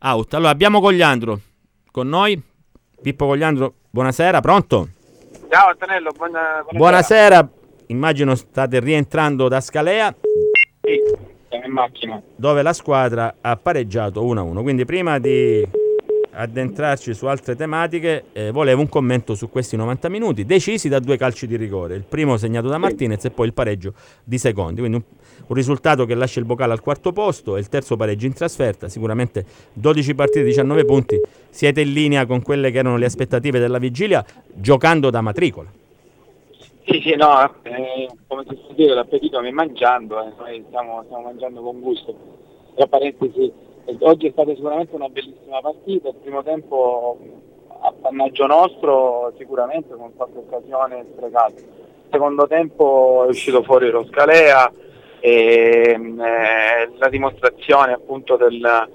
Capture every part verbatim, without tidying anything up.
out. Allora abbiamo Cogliandro con noi. Pippo Cogliandro, buonasera, pronto? Ciao Antonello, buona, buonasera. Buonasera, immagino state rientrando da Scalea. Sì, siamo in macchina. Dove la squadra ha pareggiato uno a uno. Quindi prima di addentrarci su altre tematiche, eh, volevo un commento su questi novanta minuti decisi da due calci di rigore, il primo segnato da Martinez e poi il pareggio di Secondi, quindi un, un risultato che lascia il Bocale al quarto posto e il terzo pareggio in trasferta. Sicuramente dodici partite, diciannove punti, siete in linea con quelle che erano le aspettative della vigilia, giocando da matricola. Sì, sì, no, eh, come si può dire, l'appetito mi mangiando, eh, noi stiamo, stiamo mangiando con gusto. Tra parentesi, oggi è stata sicuramente una bellissima partita, il primo tempo appannaggio nostro sicuramente con qualche occasione sprecata. Il secondo tempo è uscito fuori lo Scalea e eh, la dimostrazione appunto del,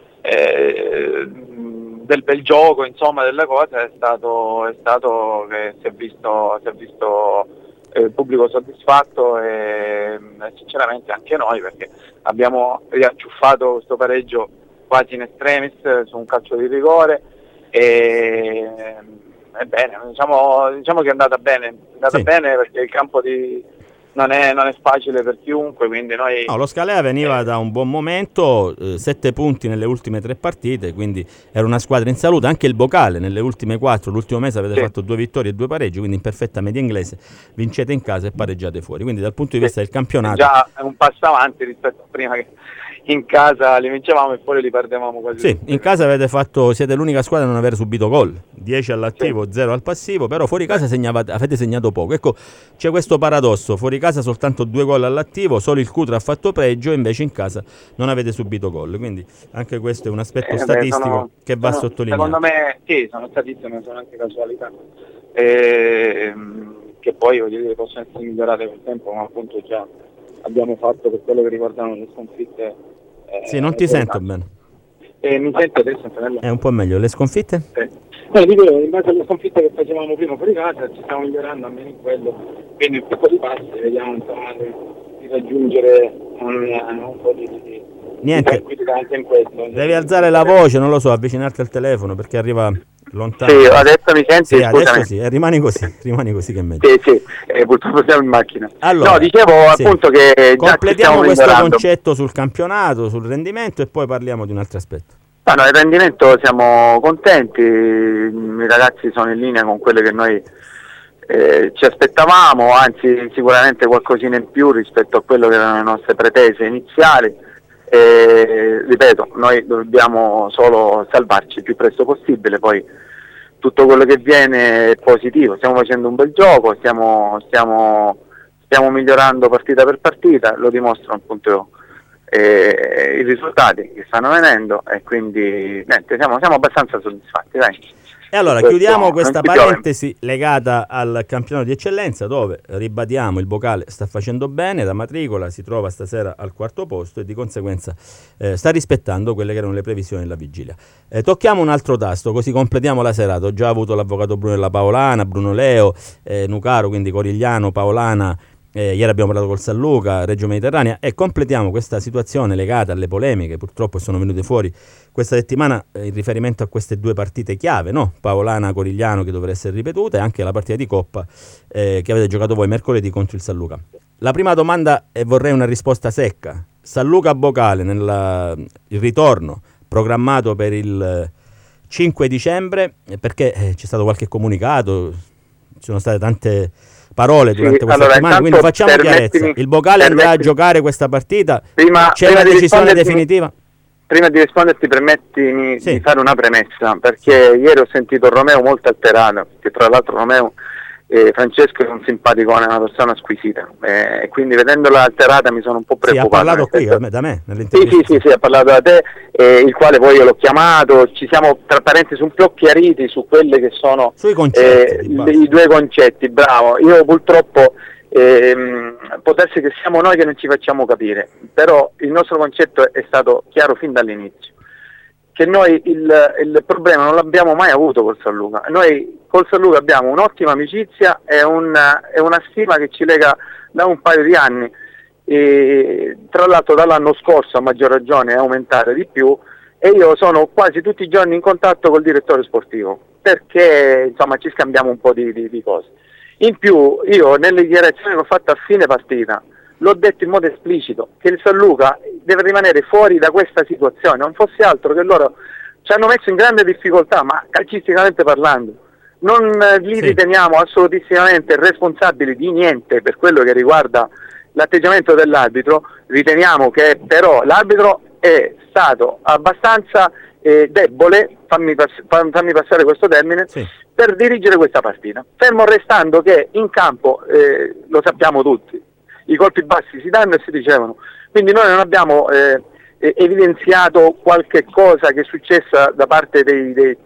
eh, del bel gioco, insomma, della cosa è stato, è stato che si è visto, si è visto il pubblico soddisfatto e, e sinceramente anche noi, perché abbiamo riacciuffato questo pareggio quasi in extremis su un calcio di rigore e, e bene, diciamo, diciamo che è andata bene, è andata sì. bene perché il campo di, non, è, non è facile per chiunque, quindi noi... No, lo Scalea veniva eh, da un buon momento, eh, sette punti nelle ultime tre partite, quindi era una squadra in salute. Anche il Bocale nelle ultime quattro, l'ultimo mese avete sì. fatto due vittorie e due pareggi, quindi in perfetta media inglese, vincete in casa e pareggiate fuori, quindi dal punto di vista sì. del campionato... Già è un passo avanti rispetto a prima, che in casa li vincevamo e poi li perdevamo quasi. Sì, in casa avete fatto, siete l'unica squadra a non aver subito gol, dieci all'attivo, sì. zero al passivo, però fuori casa segnavate, avete segnato poco. Ecco, c'è questo paradosso, fuori casa soltanto due gol all'attivo, solo il Cutro ha fatto peggio, invece in casa non avete subito gol, quindi anche questo è un aspetto eh, statistico beh, sono, che va sono, sottolineato. Secondo me sì, sono statistiche, ma sono anche casualità, e, che poi voglio dire possono essere migliorate col tempo, ma appunto già abbiamo fatto per quello che riguardano le sconfitte. Eh, sì, non ti sento bene. Eh, mi sento adesso, Antonello? È un po' meglio, le sconfitte? Sì. No, dico, in base alle sconfitte che facevamo prima fuori casa ci stiamo migliorando almeno in quello, quindi in piccoli passi vediamo insomma di raggiungere un, un po' di, di, Niente. di tranquillità anche in questo. Devi alzare la voce, non lo so, avvicinarti al telefono perché arriva lontano. Sì, adesso mi senti? Sì, adesso sì, eh, rimani così, rimani così che è meglio. Sì, sì, eh, purtroppo siamo in macchina. Allora, no, dicevo sì. appunto che completiamo già questo migliorando. concetto sul campionato, sul rendimento e poi parliamo di un altro aspetto. No, no, il rendimento siamo contenti, i ragazzi sono in linea con quelle che noi eh, ci aspettavamo, anzi sicuramente qualcosina in più rispetto a quello che erano le nostre pretese iniziali. E, ripeto, noi dobbiamo solo salvarci il più presto possibile, poi tutto quello che viene è positivo, stiamo facendo un bel gioco, stiamo, stiamo, stiamo migliorando partita per partita, lo dimostrano appunto eh, i risultati che stanno venendo e quindi niente, siamo, siamo abbastanza soddisfatti, dai. E allora chiudiamo questa parentesi legata al campionato di eccellenza, dove ribadiamo il Bocale sta facendo bene, da matricola si trova stasera al quarto posto e di conseguenza eh, sta rispettando quelle che erano le previsioni della vigilia. Eh, tocchiamo un altro tasto, così completiamo la serata. Ho già avuto l'avvocato Brunella Paolana, Bruno Leo, eh, Nucaro, quindi Corigliano, Paolana. Eh, ieri abbiamo parlato col San Luca, Reggio Mediterranea, e completiamo questa situazione legata alle polemiche, purtroppo sono venute fuori questa settimana eh, in riferimento a queste due partite chiave, no? Paolana-Corigliano, che dovrà essere ripetuta, e anche la partita di Coppa eh, che avete giocato voi mercoledì contro il San Luca. La prima domanda, e vorrei una risposta secca: San Luca-Bocale, nel il ritorno programmato per il cinque dicembre, perché eh, c'è stato qualche comunicato, ci sono state tante parole durante sì, questa allora, settimana, quindi facciamo chiarezza. Il Bocale andrà a giocare questa partita? Prima, c'è prima una decisione definitiva? Prima di risponderti permettimi sì. di fare una premessa, perché sì. ieri ho sentito Romeo molto alterato, che tra l'altro Romeo eh, Francesco è un simpatico, è una persona squisita, e eh, quindi vedendola alterata mi sono un po' preoccupato. Sì, ha parlato qui senso... da me, sì, sì, sì, sì, ha parlato da te, eh, il quale poi io l'ho chiamato, ci siamo tra parentesi un po' chiariti su quelle che sono sui concetti, eh, i due concetti, bravo. Io purtroppo ehm, può essere che siamo noi che non ci facciamo capire, però il nostro concetto è stato chiaro fin dall'inizio, che noi il, il problema non l'abbiamo mai avuto col San Luca. Noi col San Luca abbiamo un'ottima amicizia e una, e una stima che ci lega da un paio di anni, e tra l'altro dall'anno scorso a maggior ragione è aumentata di più, e io sono quasi tutti i giorni in contatto col direttore sportivo, perché insomma ci scambiamo un po' di, di, di cose. In più io nelle dichiarazioni che ho fatto a fine partita l'ho detto in modo esplicito che il San Luca deve rimanere fuori da questa situazione, non fosse altro che loro ci hanno messo in grande difficoltà, ma calcisticamente parlando non li sì. riteniamo assolutissimamente responsabili di niente per quello che riguarda l'atteggiamento dell'arbitro. Riteniamo che però l'arbitro è stato abbastanza eh, debole, fammi, pass- fammi passare questo termine, sì. per dirigere questa partita, fermo restando che in campo, eh, lo sappiamo tutti, i colpi bassi si danno e si ricevono, quindi noi non abbiamo eh, evidenziato qualche cosa che è successa da parte dei, dei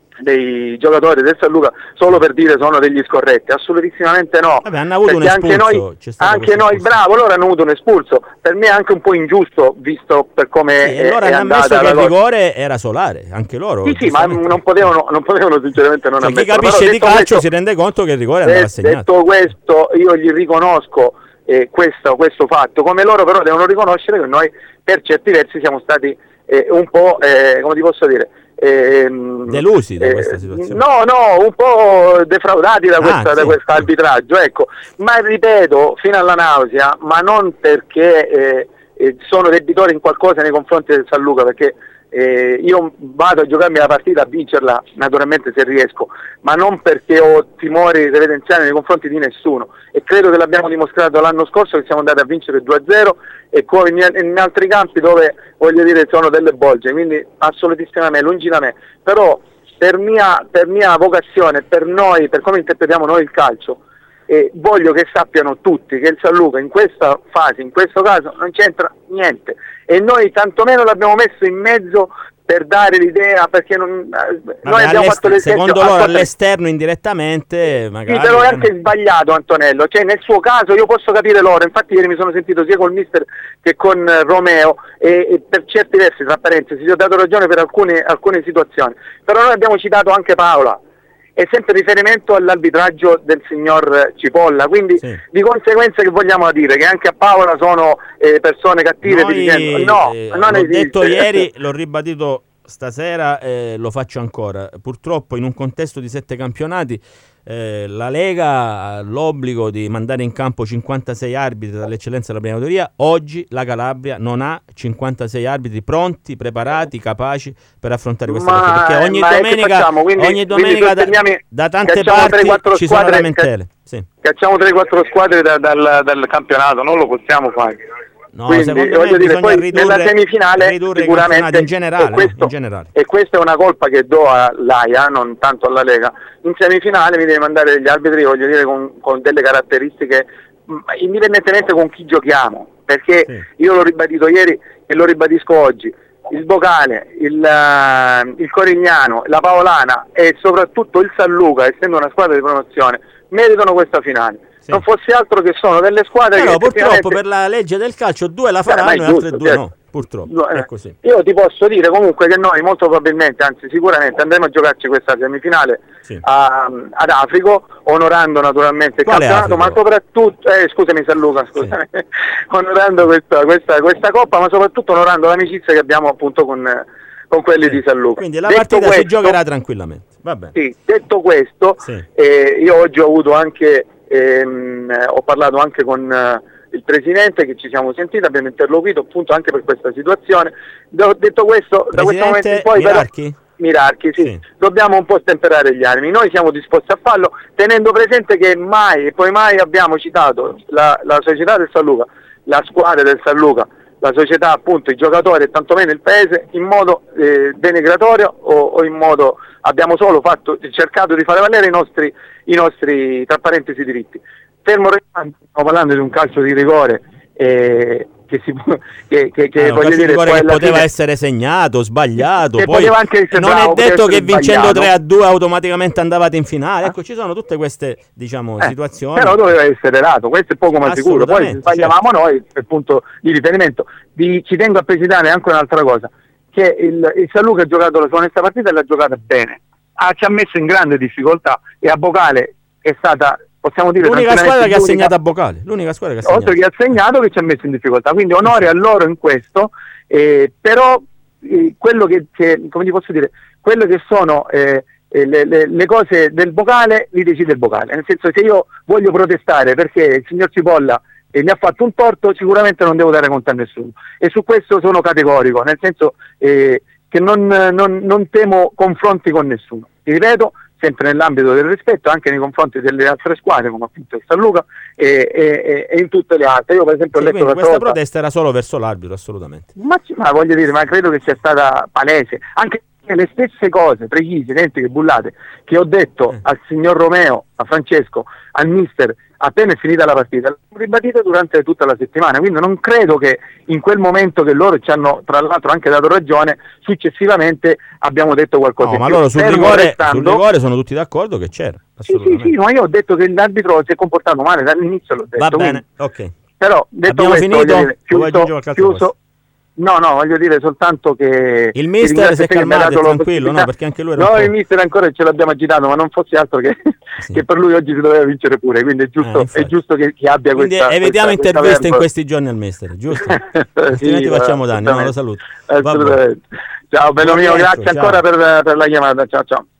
dei giocatori del San Luca solo per dire sono degli scorretti, assolutissimamente no. Vabbè, hanno avuto un anche espulso, noi, anche noi espulso. bravo, loro hanno avuto un espulso, per me è anche un po' ingiusto visto per come sì, è, loro è hanno andata ammesso che il cosa. rigore era solare, anche loro sì sì, ma non potevano, non potevano sinceramente non cioè, ammetterlo. chi capisce di calcio questo, si rende conto che il rigore andava segnato. Detto questo, io gli riconosco eh, questo, questo fatto, come loro però devono riconoscere che noi per certi versi siamo stati eh, un po', eh, come ti posso dire, Ehm, delusi da questa situazione? Eh, no, no, un po' defraudati da, questa, ah, sì. da questo arbitraggio, ecco. Ma ripeto, fino alla nausea, ma non perché eh, eh, sono debitore in qualcosa nei confronti del San Luca, perché eh, io vado a giocarmi la partita, a vincerla naturalmente se riesco, ma non perché ho timori reverenziali nei confronti di nessuno, e credo che l'abbiamo dimostrato l'anno scorso che siamo andati a vincere due a zero e poi in, in altri campi dove, voglio dire, sono delle bolge, quindi assolutissimamente lungi da me, però per mia, per mia vocazione, per noi, per come interpretiamo noi il calcio, eh, voglio che sappiano tutti che il San Luca in questa fase, in questo caso, non c'entra niente, e noi tantomeno l'abbiamo messo in mezzo per dare l'idea, perché non, Vabbè, noi abbiamo fatto l'esempio secondo loro all'esterno indirettamente magari. Sì, però è anche sbagliato, Antonello, cioè nel suo caso io posso capire loro, infatti ieri mi sono sentito sia col mister che con Romeo e, e per certi versi, tra parentesi, gli ho dato ragione per alcune, alcune situazioni, però noi abbiamo citato anche Paola, è sempre riferimento all'arbitraggio del signor Cipolla, quindi sì. di conseguenza che vogliamo dire che anche a Paola sono eh, persone cattive. Noi, dicendo, no, eh, non l'ho esiste. detto ieri, l'ho ribadito stasera e eh, lo faccio ancora. Purtroppo in un contesto di sette campionati eh, la Lega ha l'obbligo di mandare in campo cinquantasei arbitri dall'eccellenza della prima categoria. Oggi la Calabria non ha cinquantasei arbitri pronti, preparati, capaci per affrontare questa partita, perché ogni domenica, quindi, ogni domenica da, da tante parti ci sono lamentele. Sì. Cacciamo tre quattro squadre da, dal, dal campionato, non lo possiamo fare. No, quindi, secondo me dire, poi ridurre, nella semifinale ridurre sicuramente in generale, e, questo, no? in generale. E questa è una colpa che do all'Aia, non tanto alla Lega. In semifinale mi deve mandare degli arbitri, voglio dire, con, con delle caratteristiche, indipendentemente con chi giochiamo, perché sì. io l'ho ribadito ieri e lo ribadisco oggi, il Bocale, il, uh, il Corigliano, la Paolana e soprattutto il San Luca, essendo una squadra di promozione, meritano questa finale. Sì. Non fosse altro che sono delle squadre Però che purtroppo per la legge del calcio due la faranno eh, e altre due certo. no, purtroppo no, eh. è così. Io ti posso dire comunque che noi molto probabilmente, anzi sicuramente andremo a giocarci questa semifinale sì. a, ad Africo, onorando naturalmente il Quale campionato, Africo? ma soprattutto eh, scusami San Luca, scusami, sì. onorando questa, questa, questa coppa, ma soprattutto onorando l'amicizia che abbiamo appunto con, con quelli sì. di San Luca. Quindi la detto partita questo, si giocherà tranquillamente. Va bene. Sì, detto questo, sì. eh, io oggi ho avuto anche Ehm, ho parlato anche con uh, il presidente, che ci siamo sentiti, abbiamo interloquito appunto anche per questa situazione. Do, detto questo, presidente da questo momento in poi Mirarchi? Però, Mirarchi sì, sì. dobbiamo un po' stemperare gli animi. Noi siamo disposti a farlo, tenendo presente che mai e poi mai abbiamo citato la, la società del San Luca, la squadra del San Luca, la società, appunto, i giocatori e tantomeno il paese in modo eh, denigratorio o, o in modo, abbiamo solo fatto, cercato di fare valere i nostri, i nostri tra parentesi diritti. Fermo restando, stiamo parlando di un calcio di rigore eh, che si può, che, che, che, ah, voglio dire, che poteva fine, essere segnato, sbagliato, che poi anche non bravo, è detto che vincendo sbagliato. tre a due automaticamente andavate in finale. Ecco, ci sono tutte queste, diciamo, eh, situazioni. Però doveva essere dato, questo è poco ma sicuro. Poi sbagliavamo certo. noi per punto di riferimento. Di, ci tengo a precisare anche un'altra cosa, che il, il San Luca ha giocato la sua onesta partita e l'ha giocata bene. Ah, ci ha messo in grande difficoltà e a Bocale è stata, possiamo dire, l'unica squadra che ha segnato a Bocale, l'unica squadra che ha segnato. Oltre che ha segnato, che ci ha messo in difficoltà, quindi onore sì. a loro in questo, eh, però eh, quello che, che, come ti posso dire, quello che sono eh, le, le, le cose del vocale li decide il vocale, nel senso, se io voglio protestare perché il signor Cipolla eh, mi ha fatto un torto, sicuramente non devo dare conto a nessuno, e su questo sono categorico, nel senso eh, che non, non, non temo confronti con nessuno, ti ripeto, sempre nell'ambito del rispetto anche nei confronti delle altre squadre, come appunto il San Luca e, e, e in tutte le altre. Io per esempio sì, ho letto questa volta, protesta era solo verso l'arbitro, assolutamente. Ma, ma voglio dire, ma credo che sia stata palese, anche le stesse cose, precise, identiche, bullate, che ho detto eh. al signor Romeo, a Francesco, al mister, appena è finita la partita, l'ho ribadito durante tutta la settimana, quindi non credo che in quel momento, che loro ci hanno tra l'altro anche dato ragione, successivamente abbiamo detto qualcosa. No, in ma più. loro sul rigore, restando... sul rigore sono tutti d'accordo che c'era. Sì, sì, sì, ma io ho detto che l'arbitro si è comportato male dall'inizio, l'ho detto. Va bene, quindi... ok. Però detto abbiamo questo, finito? Dire, chiuso, chiuso, no, no, voglio dire soltanto che il mister si è calmato, è tranquillo, no, perché anche lui era no, un po'... il mister ancora ce l'abbiamo agitato, ma non fosse altro che, sì. che per lui oggi si doveva vincere pure, quindi è giusto, eh, è giusto che, che abbia quindi questa... evitiamo questa, interviste questa in questi giorni al mister, giusto? Altrimenti sì, facciamo danni, no, lo saluto. Assolutamente. Ciao, bello mio, grazie ciao. ancora per, per la chiamata, ciao ciao.